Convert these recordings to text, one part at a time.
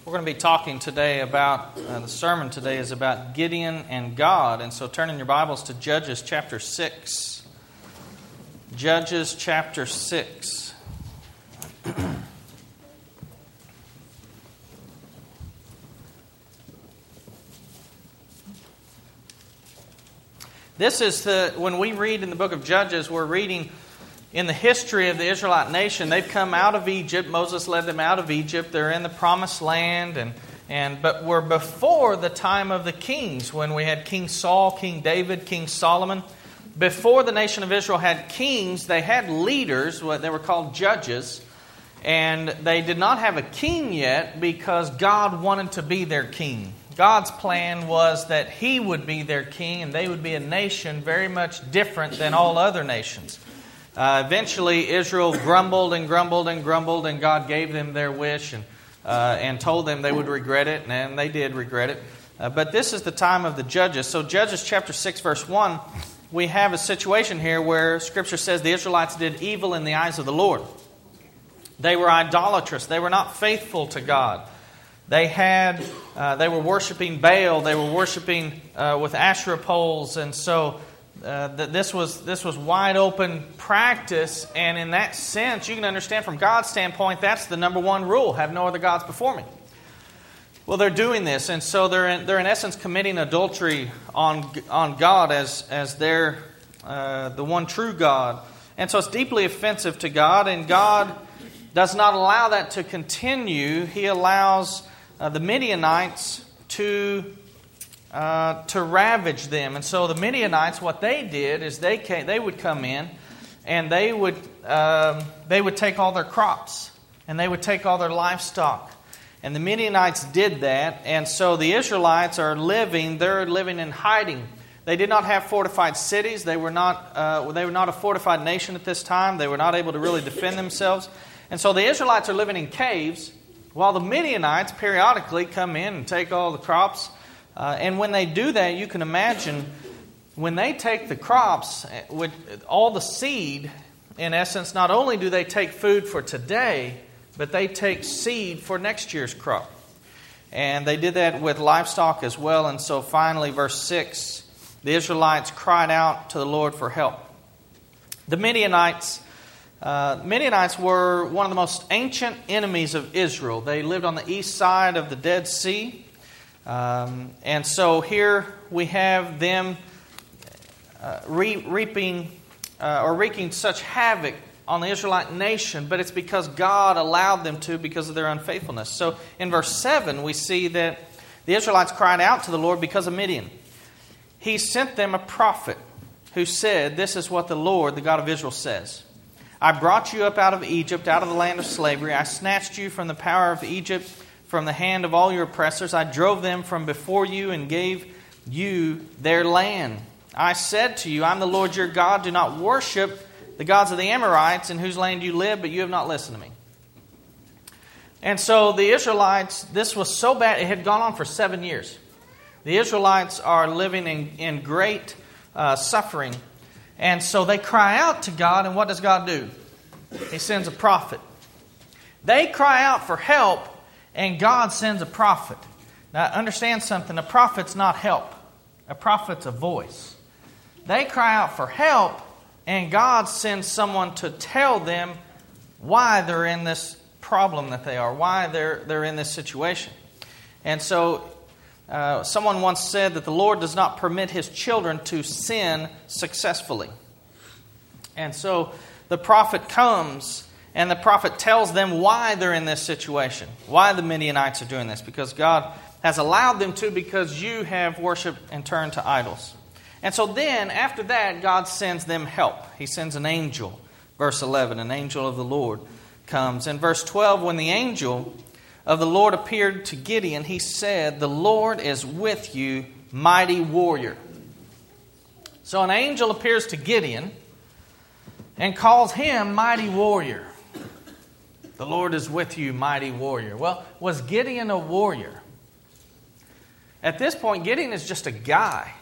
We're going to be talking today about, the sermon today is about Gideon and God. And so turn in your Bibles to Judges chapter 6. Judges chapter 6. This is when we read in the book of Judges, we're reading in the history of the Israelite nation. They've come out of Egypt. Moses led them out of Egypt. They're in the promised land. But we're before the time of the kings, when we had King Saul, King David, King Solomon. Before the nation of Israel had kings, they had leaders. They were called judges. And they did not have a king yet because God wanted to be their king. God's plan was that He would be their king and they would be a nation very much different than all other nations. Eventually, Israel grumbled and grumbled and grumbled, and God gave them their wish and told them they would regret it, and they did regret it. But this is the time of the Judges. So Judges chapter 6, verse 1, we have a situation here where Scripture says the Israelites did evil in the eyes of the Lord. They were idolatrous. They were not faithful to God. They were worshiping Baal. They were worshiping with Asherah poles, and so this was wide open practice, and in that sense, you can understand from God's standpoint, that's the number one rule: have no other gods before me. Well, they're doing this, and so they're in essence committing adultery on God as their the one true God, and so it's deeply offensive to God, and God does not allow that to continue. He allows the Midianites to ravage them. And so the Midianites, what they did is they would come in and they would take all their crops and they would take all their livestock. And the Midianites did that, and so the Israelites they're living in hiding. They did not have fortified cities. They were not a fortified nation at this time. They were not able to really defend themselves. And so the Israelites are living in caves while the Midianites periodically come in and take all the crops. And when they do that, you can imagine when they take the crops, with all the seed, in essence, not only do they take food for today, but they take seed for next year's crop. And they did that with livestock as well. And so finally, verse 6, the Israelites cried out to the Lord for help. The Midianites were one of the most ancient enemies of Israel. They lived on the east side of the Dead Sea. And so here we have them wreaking such havoc on the Israelite nation, but it's because God allowed them to because of their unfaithfulness. So in verse 7 we see that the Israelites cried out to the Lord because of Midian. He sent them a prophet who said, "This is what the Lord, the God of Israel, says. I brought you up out of Egypt, out of the land of slavery. I snatched you from the power of Egypt, from the hand of all your oppressors. I drove them from before you and gave you their land. I said to you, I'm the Lord your God. Do not worship the gods of the Amorites in whose land you live, but you have not listened to me." And so the Israelites, this was so bad, it had gone on for 7 years. The Israelites are living in great suffering. And so they cry out to God, and what does God do? He sends a prophet. They cry out for help, and God sends a prophet. Now, understand something. A prophet's not help. A prophet's a voice. They cry out for help, and God sends someone to tell them why they're in this problem that they are, why they're in this situation. And so someone once said that the Lord does not permit His children to sin successfully. And so the prophet comes, and the prophet tells them why they're in this situation, why the Midianites are doing this, because God has allowed them to, because you have worshiped and turned to idols. And so then, after that, God sends them help. He sends an angel. Verse 11, an angel of the Lord comes. In verse 12, when the angel of the Lord appeared to Gideon, he said, "The Lord is with you, mighty warrior." So an angel appears to Gideon and calls him mighty warrior. The Lord is with you, mighty warrior. Well, was Gideon a warrior? At this point, Gideon is just a guy.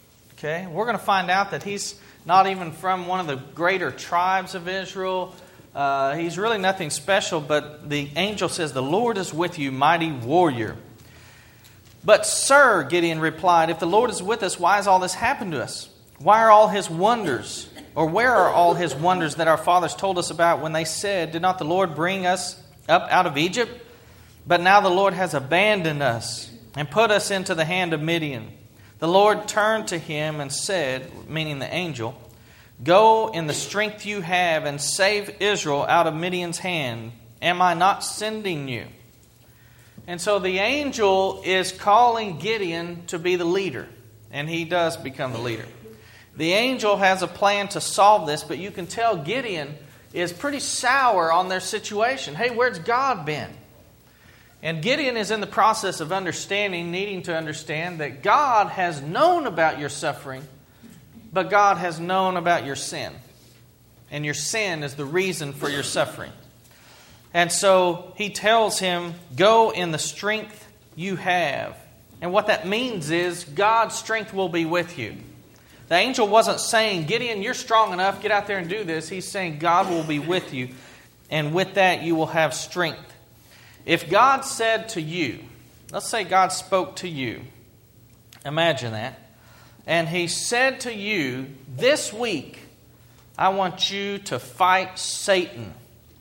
Okay, we're going to find out that he's not even from one of the greater tribes of Israel. He's really nothing special, but the angel says, "The Lord is with you, mighty warrior." "But sir," Gideon replied, "if the Lord is with us, why has all this happened to us? Why are all His wonders, or where are all His wonders that our fathers told us about when they said, 'Did not the Lord bring us up out of Egypt?' But now the Lord has abandoned us and put us into the hand of Midian." The Lord turned to him and said, meaning the angel, "Go in the strength you have and save Israel out of Midian's hand. Am I not sending you?" And so the angel is calling Gideon to be the leader. And he does become the leader. The angel has a plan to solve this, but you can tell Gideon is pretty sour on their situation. Hey, where's God been? And Gideon is in the process of understanding, needing to understand that God has known about your suffering, but God has known about your sin. And your sin is the reason for your suffering. And so he tells him, "Go in the strength you have." And what that means is God's strength will be with you. The angel wasn't saying, "Gideon, you're strong enough, get out there and do this." He's saying God will be with you. And with that you will have strength. If God said to you, let's say God spoke to you. Imagine that. And He said to you, "This week, I want you to fight Satan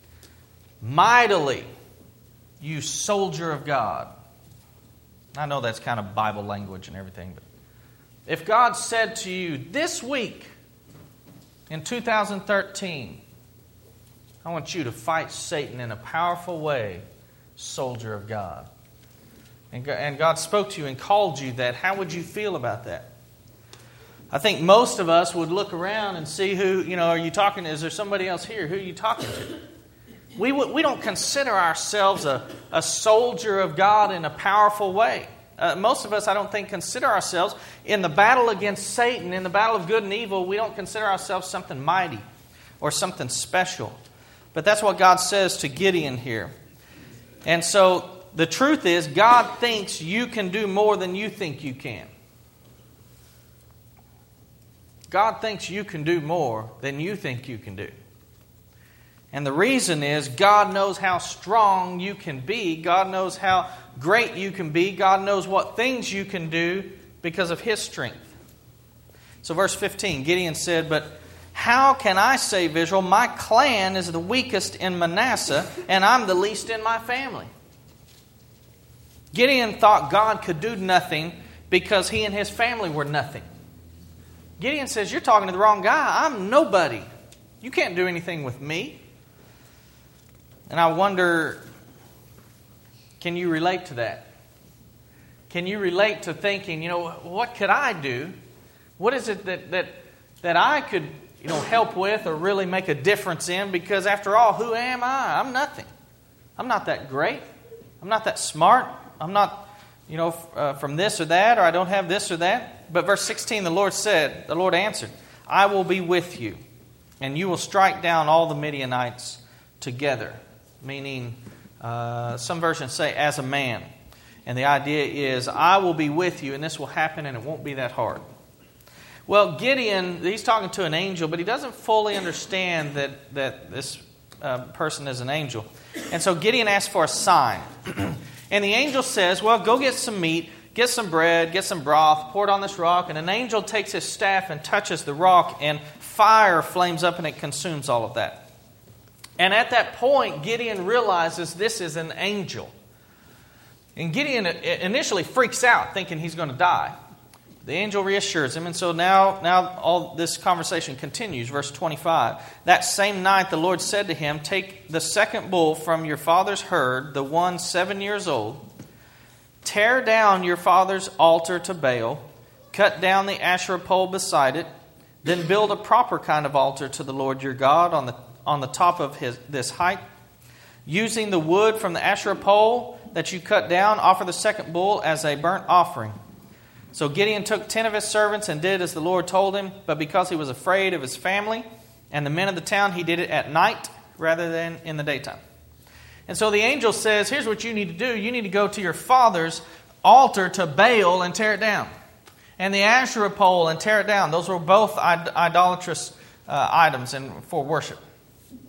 mightily, you soldier of God." I know that's kind of Bible language and everything, but if God said to you, "This week in 2013, I want you to fight Satan in a powerful way, soldier of God," and God spoke to you and called you that, how would you feel about that? I think most of us would look around and see who, are you talking to? Is there somebody else here? Who are you talking to? We don't consider ourselves a soldier of God in a powerful way. Most of us, I don't think, consider ourselves in the battle against Satan, in the battle of good and evil. We don't consider ourselves something mighty or something special. But that's what God says to Gideon here. And so the truth is, God thinks you can do more than you think you can. God thinks you can do more than you think you can do. And the reason is God knows how strong you can be. God knows how great you can be. God knows what things you can do because of His strength. So verse 15, Gideon said, "But how can I save Israel? My clan is the weakest in Manasseh, and I'm the least in my family." Gideon thought God could do nothing because he and his family were nothing. Gideon says, "You're talking to the wrong guy. I'm nobody. You can't do anything with me." And I wonder, can you relate to that? Can you relate to thinking, what could I do? What is it that I could, help with or really make a difference in? Because after all, who am I? I'm nothing. I'm not that great. I'm not that smart. I'm not, from this or that, or I don't have this or that. But verse 16, the Lord answered, "I will be with you, and you will strike down all the Midianites together." Meaning, some versions say, as a man. And the idea is, I will be with you, and this will happen, and it won't be that hard. Well, Gideon, he's talking to an angel, but he doesn't fully understand that this person is an angel. And so Gideon asks for a sign. And the angel says, "Well, go get some meat, get some bread, get some broth, pour it on this rock." And an angel takes his staff and touches the rock, and fire flames up and it consumes all of that. And at that point, Gideon realizes this is an angel. And Gideon initially freaks out, thinking he's going to die. The angel reassures him, and so now all this conversation continues. Verse 25, "That same night the Lord said to him, 'Take the second bull from your father's herd, the one 7 years old. Tear down your father's altar to Baal, cut down the Asherah pole beside it, then build a proper kind of altar to the Lord your God on the top of this height. Using the wood from the Asherah pole that you cut down, offer the second bull as a burnt offering.' So Gideon took 10 of his servants and did as the Lord told him, but because he was afraid of his family and the men of the town, he did it at night rather than in the daytime." And so the angel says, here's what you need to do. You need to go to your father's altar to Baal and tear it down. And the Asherah pole and tear it down. Those were both idolatrous items for worship.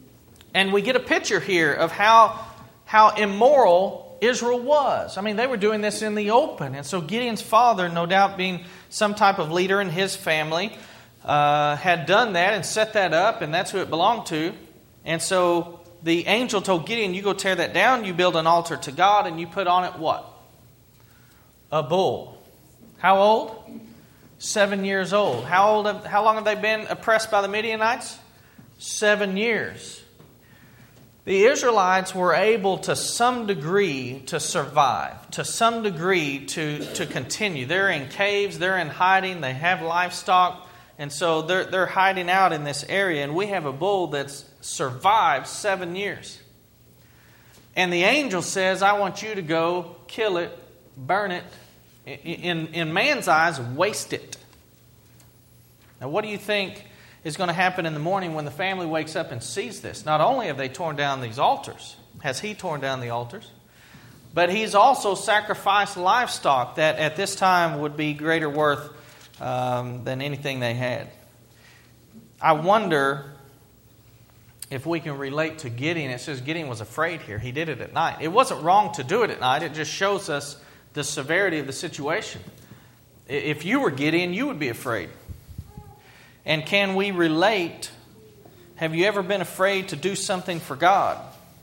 And we get a picture here of how immoral Israel was. I mean, they were doing this in the open. And so Gideon's father, no doubt being some type of leader in his family, had done that and set that up, and that's who it belonged to. And so the angel told Gideon, you go tear that down, you build an altar to God, and you put on it what? A bull. How old? 7 years old. How long have they been oppressed by the Midianites? 7 years. The Israelites were able to some degree to survive, to some degree to continue. They're in caves, they're in hiding, they have livestock, and so they're hiding out in this area. And we have a bull that's survived 7 years. And the angel says, I want you to go kill it, burn it, in man's eyes, waste it. Now, what do you think is going to happen in the morning when the family wakes up and sees this? Not only have they torn down these altars, has he torn down the altars, but he's also sacrificed livestock that at this time would be greater worth than anything they had. I wonder if we can relate to Gideon. It says Gideon was afraid here. He did it at night. It wasn't wrong to do it at night. It just shows us the severity of the situation. If you were Gideon, you would be afraid. And can we relate? Have you ever been afraid to do something for God?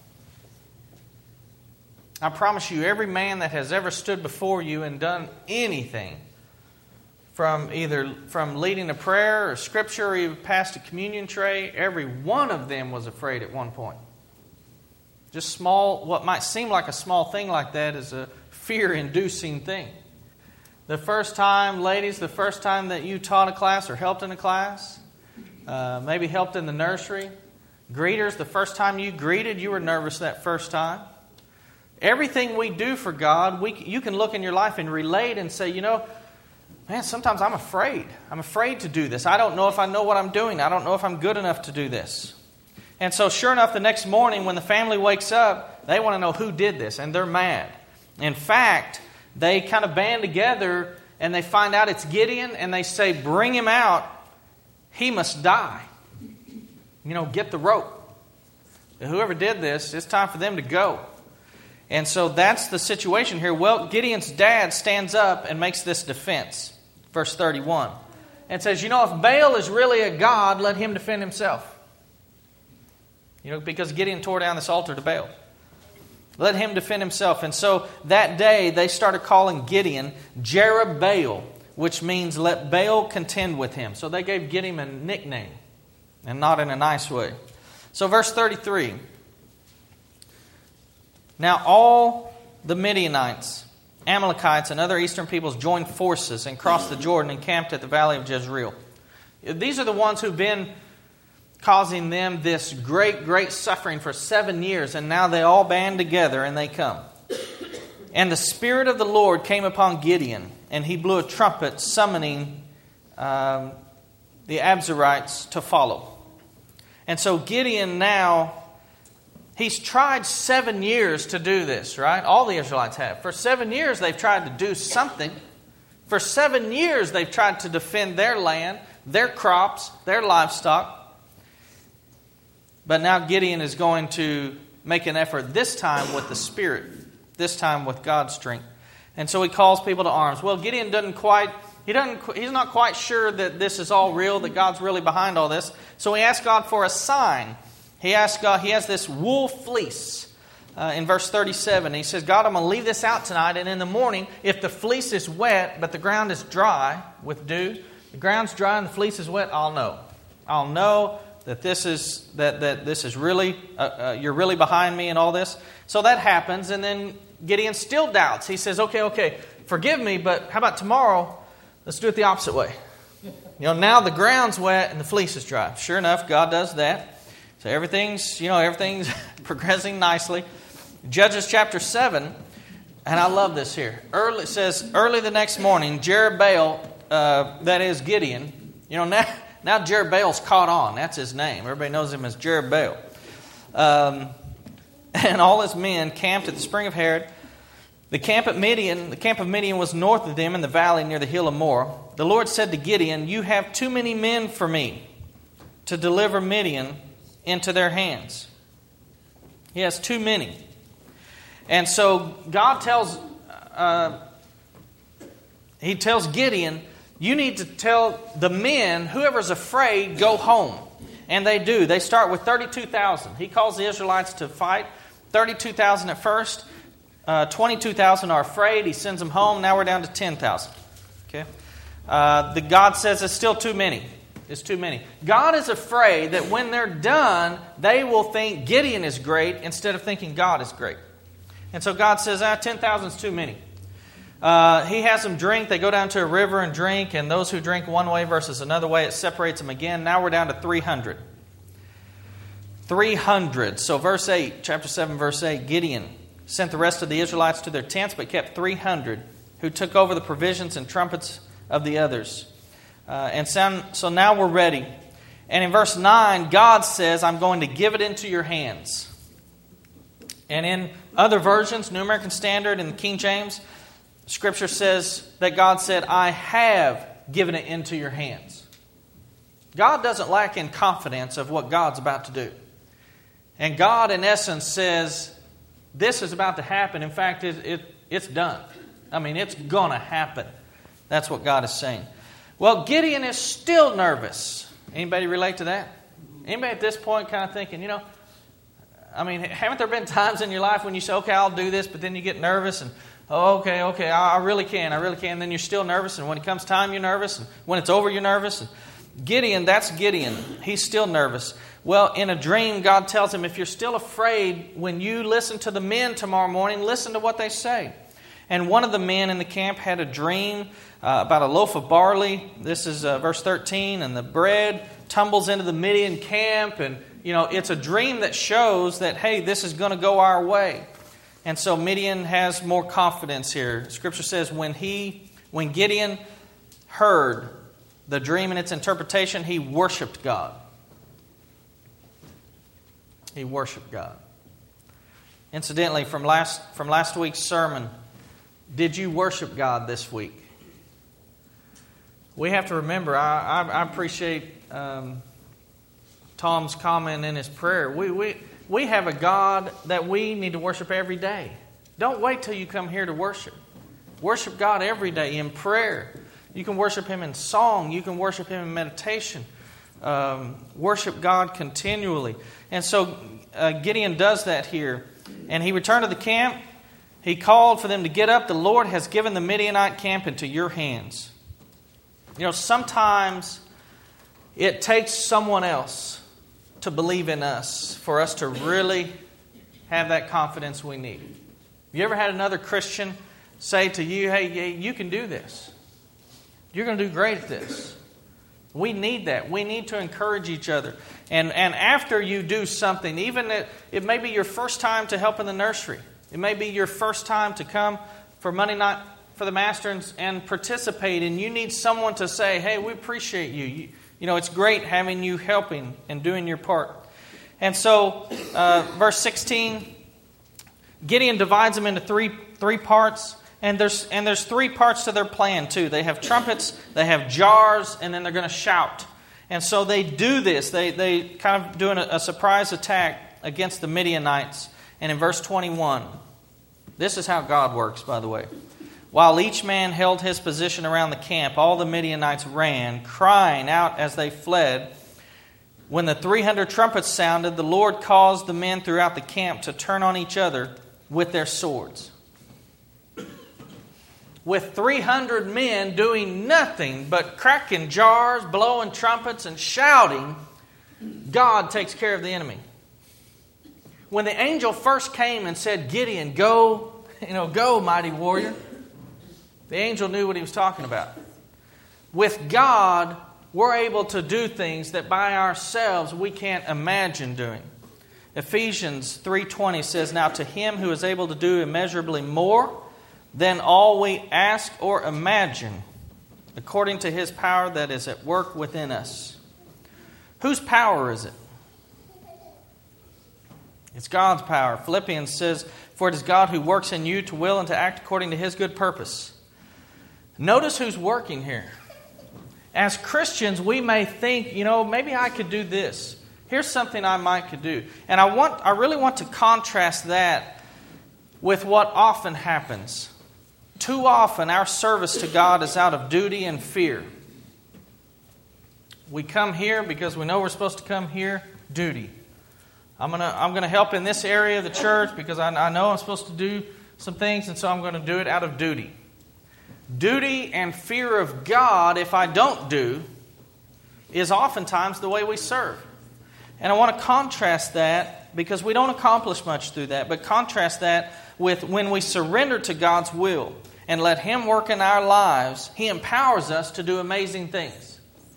I promise you, every man that has ever stood before you and done anything, from leading a prayer or scripture or even passed a communion tray, every one of them was afraid at one point. Just small, what might seem like a small thing like that is a fear-inducing thing. The first time, ladies, the first time that you taught a class or helped in a class, maybe helped in the nursery, greeters, the first time you greeted, you were nervous that first time. Everything we do for God, you can look in your life and relate and say, man, sometimes I'm afraid. I'm afraid to do this. I don't know if I know what I'm doing. I don't know if I'm good enough to do this. And so sure enough, the next morning when the family wakes up, they want to know who did this, and they're mad. In fact, they kind of band together and they find out it's Gideon, and they say, bring him out. He must die. Get the rope. Whoever did this, it's time for them to go. And so that's the situation here. Well, Gideon's dad stands up and makes this defense. Verse 31. And says, if Baal is really a god, let him defend himself. Because Gideon tore down this altar to Baal. Let him defend himself. And so that day they started calling Gideon Jerubbaal, which means let Baal contend with him. So they gave Gideon a nickname, and not in a nice way. So verse 33. Now all the Midianites, Amalekites, and other eastern peoples joined forces and crossed the Jordan and camped at the valley of Jezreel. These are the ones who've been causing them this great, great suffering for 7 years, and now they all band together and they come. And the Spirit of the Lord came upon Gideon, and he blew a trumpet summoning the Abzerites to follow. And so Gideon now, he's tried 7 years to do this, right? All the Israelites have. For 7 years they've tried to do something. For 7 years they've tried to defend their land, their crops, their livestock. But now Gideon is going to make an effort, this time with the Spirit, this time with God's strength. And so he calls people to arms. Well, Gideon he's not quite sure that this is all real, that God's really behind all this. So he asks God for a sign. He asks God, he has this wool fleece in verse 37. He says, God, I'm going to leave this out tonight, and in the morning, if the fleece is wet, but the ground is dry with dew, the ground's dry and the fleece is wet, I'll know. I'll know that this is really you're really behind me and all this. So that happens, and then Gideon still doubts. He says, okay, forgive me, but how about tomorrow? Let's do it the opposite way. Now the ground's wet and the fleece is dry. Sure enough, God does that. So everything's progressing nicely. Judges chapter 7, and I love this here. It says, early the next morning, Jerubbaal, that is Gideon, now Jerubbaal's caught on. That's his name. Everybody knows him as Jerubbaal. And all his men camped at the spring of Harod. The camp of Midian was north of them in the valley near the hill of Moreh. The Lord said to Gideon, you have too many men for me to deliver Midian into their hands. He has too many. And so God tells Gideon, you need to tell the men, whoever's afraid, go home. And they do. They start with 32,000. He calls the Israelites to fight. 32,000 at first. 22,000 are afraid. He sends them home. Now we're down to 10,000. Okay? God says it's still too many. It's too many. God is afraid that when they're done, they will think Gideon is great instead of thinking God is great. And so God says, 10,000 is too many. He has them drink. They go down to a river and drink. And those who drink one way versus another way, it separates them again. Now we're down to 300. 300. So verse 8, chapter 7, verse 8, Gideon sent the rest of the Israelites to their tents, but kept 300 who took over the provisions and trumpets of the others. So now we're ready. And in verse 9, God says, I'm going to give it into your hands. And in other versions, New American Standard and the King James, Scripture says that God said, I have given it into your hands. God doesn't lack in confidence of what God's about to do. And God, in essence, says, this is about to happen. In fact, it's done. I mean, it's going to happen. That's what God is saying. Well, Gideon is still nervous. Anybody relate to that? Anybody at this point kind of thinking, haven't there been times in your life when you say, okay, I'll do this, but then you get nervous and, okay, I really can. And then you're still nervous, and when it comes time, you're nervous, and when it's over, you're nervous. And Gideon, that's Gideon. He's still nervous. Well, in a dream, God tells him, if you're still afraid, when you listen to the men tomorrow morning, listen to what they say. And one of the men in the camp had a dream about a loaf of barley. This is verse 13. And the bread tumbles into the Midian camp. And, it's a dream that shows that, hey, this is going to go our way. And so Midian has more confidence here. Scripture says when Gideon heard the dream and its interpretation, he worshiped God. He worshiped God. Incidentally, from last week's sermon, did you worship God this week? We have to remember, I appreciate Tom's comment in his prayer. We have a God that we need to worship every day. Don't wait till you come here to worship. Worship God every day in prayer. You can worship Him in song. You can worship Him in meditation. Worship God continually. And so Gideon does that here. And he returned to the camp. He called for them to get up. The Lord has given the Midianite camp into your hands. Sometimes it takes someone else to believe in us for us to really have that confidence we need. You ever had another Christian say to you, hey, you can do this. You're going to do great at this. We need that. We need to encourage each other. And after you do something, even it may be your first time to help in the nursery. It may be your first time to come for Monday night for the Master and participate. And you need someone to say, hey, we appreciate you. It's great having you helping and doing your part. And so, verse 16, Gideon divides them into three parts. And there's three parts to their plan too. They have trumpets, they have jars, and then they're going to shout. And so they do this. They kind of doing a surprise attack against the Midianites. And in verse 21, this is how God works, by the way. While each man held his position around the camp, all the Midianites ran, crying out as they fled. When the 300 trumpets sounded, the Lord caused the men throughout the camp to turn on each other with their swords. With 300 men doing nothing but cracking jars, blowing trumpets, and shouting, God takes care of the enemy. When the angel first came and said, Gideon, go, mighty warrior, the angel knew what he was talking about. With God, we're able to do things that by ourselves we can't imagine doing. Ephesians 3:20 says, now to Him who is able to do immeasurably more than all we ask or imagine, according to His power that is at work within us. Whose power is it? It's God's power. Philippians says, for it is God who works in you to will and to act according to His good purpose. Notice who's working here. As Christians, we may think, maybe I could do this. Here's something I might could do. And I really want to contrast that with what often happens. Too often our service to God is out of duty and fear. We come here because we know we're supposed to come here. Duty. I'm gonna help in this area of the church because I know I'm supposed to do some things, and so I'm going to do it out of duty. Duty and fear of God, if I don't do, is oftentimes the way we serve. And I want to contrast that, because we don't accomplish much through that, but contrast that with when we surrender to God's will and let Him work in our lives. He empowers us to do amazing things.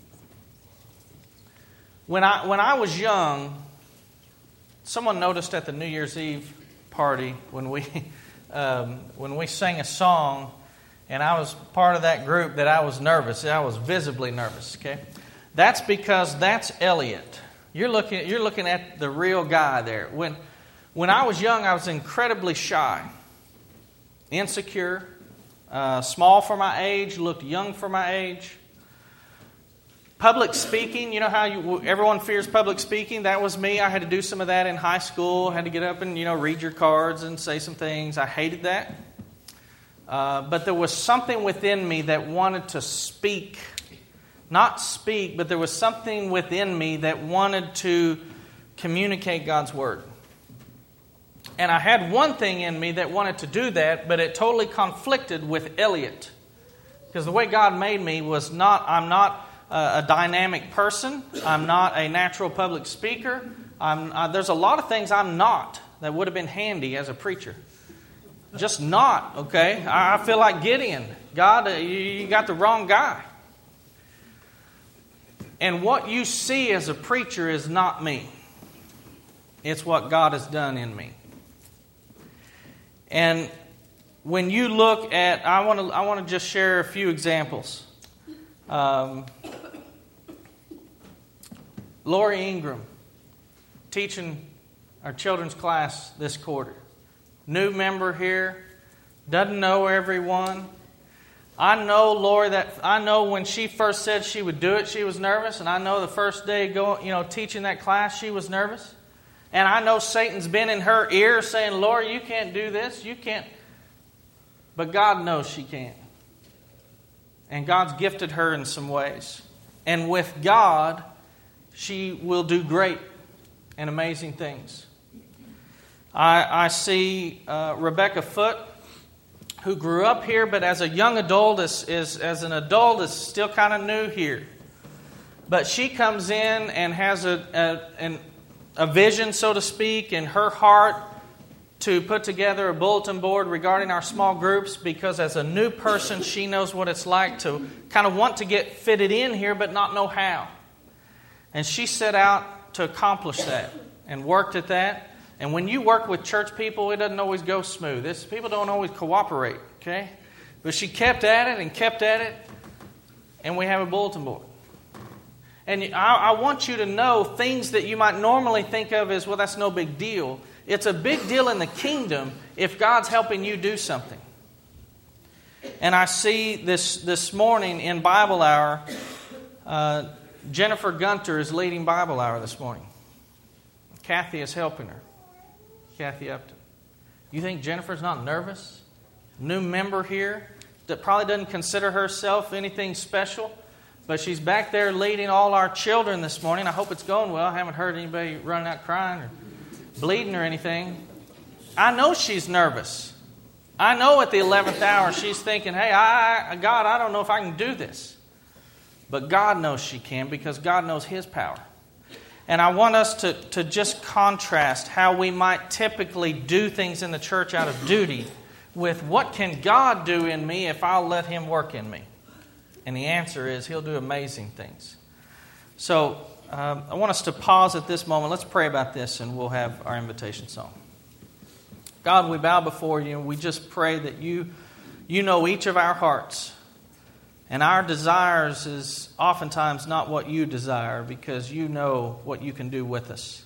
When I was young, someone noticed at the New Year's Eve party when we sang a song, and I was part of that group, that I was nervous. I was visibly nervous. Okay, that's because that's Elliot. You're looking at the real guy there. When I was young, I was incredibly shy, insecure, small for my age, looked young for my age. Public speaking, you know how everyone fears public speaking? That was me. I had to do some of that in high school. I had to get up and read your cards and say some things. I hated that. But there was something within me that wanted to speak. Not speak, but there was something within me that wanted to communicate God's Word. And I had one thing in me that wanted to do that, but it totally conflicted with Elliot. Because the way God made me was I'm not a dynamic person. I'm not a natural public speaker. There's a lot of things I'm not that would have been handy as a preacher. Just not, okay? I feel like Gideon. God, you got the wrong guy. And what you see as a preacher is not me. It's what God has done in me. And when you look at, I want to just share a few examples. Lori Ingram, teaching our children's class this quarter. New member here, doesn't know everyone. I know Lori, I know when she first said she would do it, she was nervous, and I know the first day teaching that class, she was nervous. And I know Satan's been in her ear saying, "Lori, you can't do this, you can't." But God knows she can. And God's gifted her in some ways. And with God, she will do great and amazing things. I see Rebecca Foote, who grew up here, but as a young adult, as an adult, is still kind of new here. But she comes in and has a vision, so to speak, in her heart to put together a bulletin board regarding our small groups, because as a new person, she knows what it's like to kind of want to get fitted in here, but not know how. And she set out to accomplish that and worked at that. And when you work with church people, it doesn't always go smooth. People don't always cooperate, okay? But she kept at it, and we have a bulletin board. And I want you to know things that you might normally think of as, well, that's no big deal. It's a big deal in the kingdom if God's helping you do something. And I see this morning in Bible Hour, Jennifer Gunter is leading Bible Hour this morning. Kathy is helping her. Kathy Upton. You think Jennifer's not nervous? New member here that probably doesn't consider herself anything special, but she's back there leading all our children this morning. I hope it's going well. I haven't heard anybody running out crying or bleeding or anything. I know she's nervous. I know at the 11th hour she's thinking, hey, God, I don't know if I can do this. But God knows she can, because God knows His power. And I want us to just contrast how we might typically do things in the church out of duty with what can God do in me if I'll let Him work in me. And the answer is He'll do amazing things. So I want us to pause at this moment. Let's pray about this, and we'll have our invitation song. God, we bow before You, and we just pray that You know each of our hearts. And our desires is oftentimes not what You desire, because You know what You can do with us.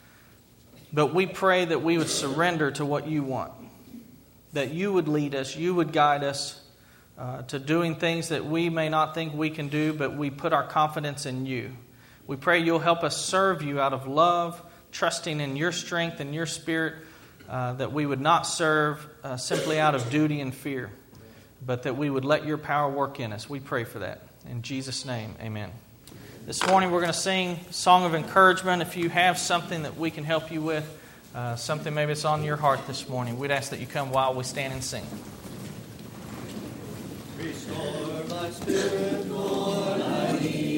But we pray that we would surrender to what You want. That You would lead us, You would guide us to doing things that we may not think we can do, but we put our confidence in You. We pray you'll help us serve you out of love, trusting in your strength and your Spirit, that we would not serve simply out of duty and fear, but that we would let your power work in us. We pray for that. In Jesus' name, amen. This morning we're going to sing Song of Encouragement. If you have something that we can help you with, something maybe it's on your heart this morning, we'd ask that you come while we stand and sing. Restore my spirit, Lord, I need